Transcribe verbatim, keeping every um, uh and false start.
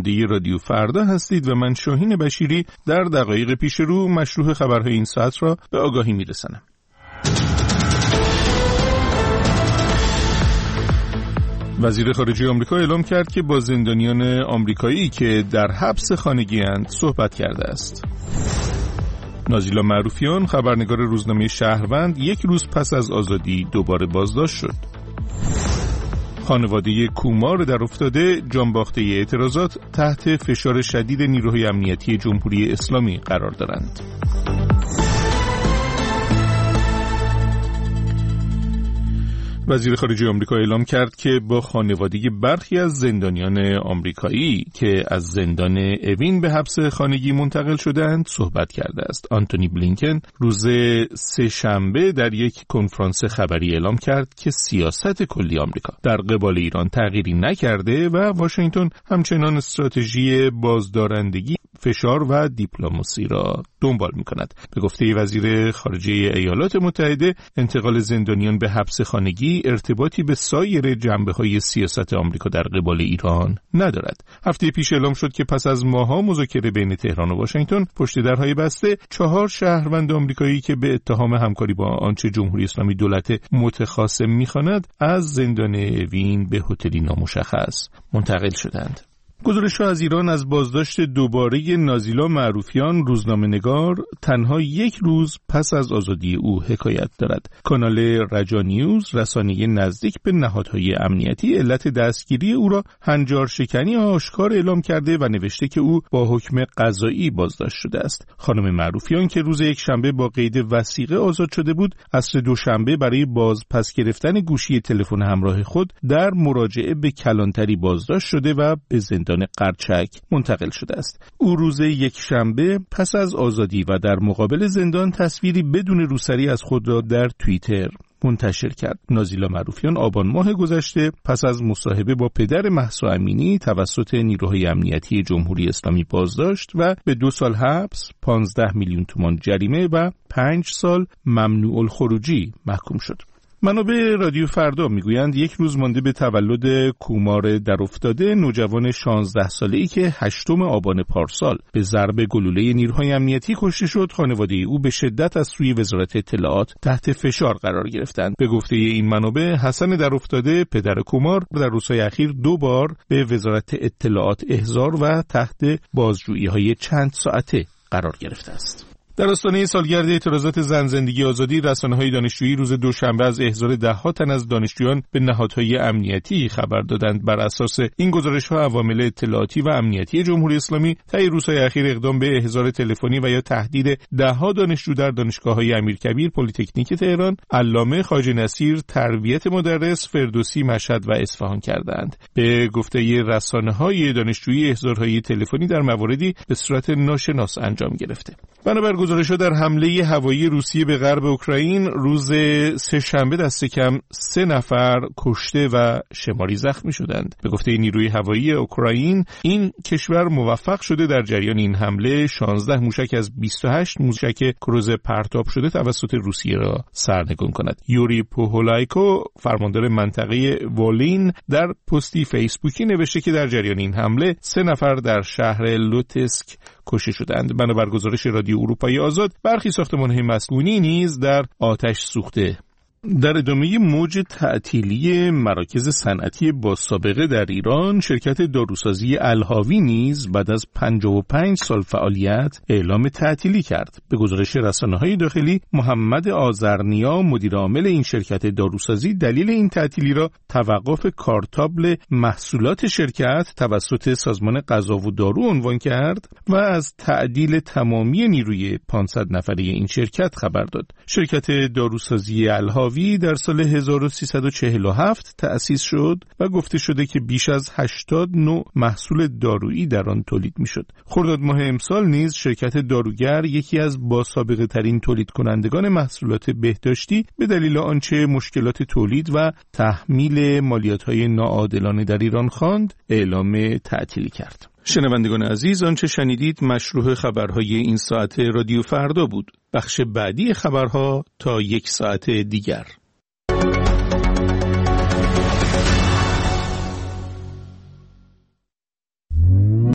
شنونده رادیو فردا هستید و من شاهین بشیری در دقایق پیش رو مشروع خبرهای این ساعت را به آگاهی میرسانم. وزیر خارجه آمریکا اعلام کرد که با زندانیان آمریکایی که در حبس خانگی‌اند صحبت کرده است. نازیلا معروفیان، خبرنگار روزنامه شهروند، یک روز پس از آزادی دوباره بازداشت شد. خانواده کومار در افتاده جانباخته اعتراضات تحت فشار شدید نیروهای امنیتی جمهوری اسلامی قرار دارند. وزیر خارجه آمریکا اعلام کرد که با خانواده برخی از زندانیان آمریکایی که از زندان اوین به حبس خانگی منتقل شدند صحبت کرده است. آنتونی بلینکن روز سه شنبه در یک کنفرانس خبری اعلام کرد که سیاست کلی آمریکا در قبال ایران تغییری نکرده و واشنگتن همچنان استراتژی بازدارندگی، فشار و دیپلماسی را دنبال می‌کند. به گفته وزیر خارجه ایالات متحده، انتقال زندانیان به حبس خانگی ارتباطی به سایر جنبه‌های سیاست آمریکا در قبال ایران ندارد. هفته پیش اعلام شد که پس از ماه‌ها مذاکره بین تهران و واشنگتن، پشت درهای بسته چهار شهروند آمریکایی که به اتهام همکاری با آنچه جمهوری اسلامی دولت متخاصم می‌خواند از زندان اوین به هتلی نامشخص منتقل شدند. گزارش‌ها از ایران از بازداشت دوباره نازیلا معروفیان، روزنامه‌نگار، تنها یک روز پس از آزادی او حکایت دارد. کانال رجا نیوز، رسانه نزدیک به نهادهای امنیتی، علت دستگیری او را هنجار شکنی آشکار اعلام کرده و نوشته که او با حکم قضایی بازداشت شده است. خانم معروفیان که روز یک شنبه با قید وثیقه آزاد شده بود، عصر دوشنبه برای باز پس گرفتن گوشی تلفن همراه خود در مراجعه به کلانتری بازداشت شده و به زندان قرچک منتقل شده است. او روز یک شنبه پس از آزادی و در مقابل زندان تصویری بدون روسری از خود را در توییتر منتشر کرد. نازیلا معروفیان آبان ماه گذشته پس از مصاحبه با پدر مهسا امینی توسط نیروهای امنیتی جمهوری اسلامی بازداشت و به دو سال حبس، پانزده میلیون تومان جریمه و پنج سال ممنوع الخروجی محکوم شد. منابع رادیو فردا میگویند یک روز مانده به تولد کومار در افتاده، نوجوان شانزده ساله‌ای که هشتم آبان پارسال به ضرب گلوله نیروهای امنیتی کشته شد، خانواده او به شدت از سوی وزارت اطلاعات تحت فشار قرار گرفتند. به گفته این منابع، حسن در افتاده، پدر کومار، در روزهای اخیر دو بار به وزارت اطلاعات احضار و تحت بازجویی‌های چند ساعته قرار گرفته است. در آستانه سالگرد اعتراضات زن زندگی آزادی، رسانه‌های دانشجویی روز دوشنبه از احضار ده‌ها تن از دانشجویان به نهادهای امنیتی خبر دادند. بر اساس این گزارش‌ها، عوامل اطلاعاتی و امنیتی جمهوری اسلامی طی روزهای اخیر اقدام به احضار تلفنی و یا تهدید ده‌ها دانشجو در دانشگاه‌های امیرکبیر، پلی‌تکنیک تهران، علامه، خواجه نصیر، تربیت مدرس، فردوسی، مشهد و اصفهان کردند. به گفته رسانه‌های دانشجویی، احضارهای تلفنی در مواردی به صورت ناشناس انجام گرفته. بنابر گزارش‌ها در حمله هوایی روسیه به غرب اوکراین روز سه شنبه دست کم سه نفر کشته و شماری زخمی شدند. به گفته نیروی هوایی اوکراین، این کشور موفق شده در جریان این حمله شانزده موشک از بیست و هشت موشک کروز پرتاب شده توسط روسیه را سرنگون کند. یوری پوهولایکو، فرماندار منطقه والین، در پستی فیسبوکی نوشته که در جریان این حمله سه نفر در شهر لوتسک کشته شدند. بنابر گزارش رادیو اروپای آزاد، برخی ساختمان‌های مسکونی نیز در آتش سوخته. در ادامه موج تعطیلی مراکز صنعتی با سابقه در ایران، شرکت داروسازی الحاوی نیز بعد از پنجاه و پنج سال فعالیت اعلام تعطیلی کرد. به گزارش رسانه‌های داخلی، محمد آذرنیا، مدیر عامل این شرکت داروسازی، دلیل این تعطیلی را توقف کارتابل محصولات شرکت توسط سازمان غذا و دارو عنوان کرد و از تعدیل تمامی نیروی پانصد نفره این شرکت خبر داد. شرکت داروسازی الحاوی در سال هزار و سیصد و چهل و هفت تأسیس شد و گفته شده که بیش از هشتاد نوع محصول دارویی در آن تولید میشد. خرداد ماه امسال نیز شرکت داروگر، یکی از با سابقه ترین تولید کنندگان محصولات بهداشتی، به دلیل آنچه مشکلات تولید و تحمیل مالیات‌های ناعادلانه در ایران خواند، اعلام تعطیلی کرد. شنوندگان عزیز، آنچه شنیدید مشروع خبرهای این ساعت رادیو فردا بود. بخش بعدی خبرها تا یک ساعت دیگر.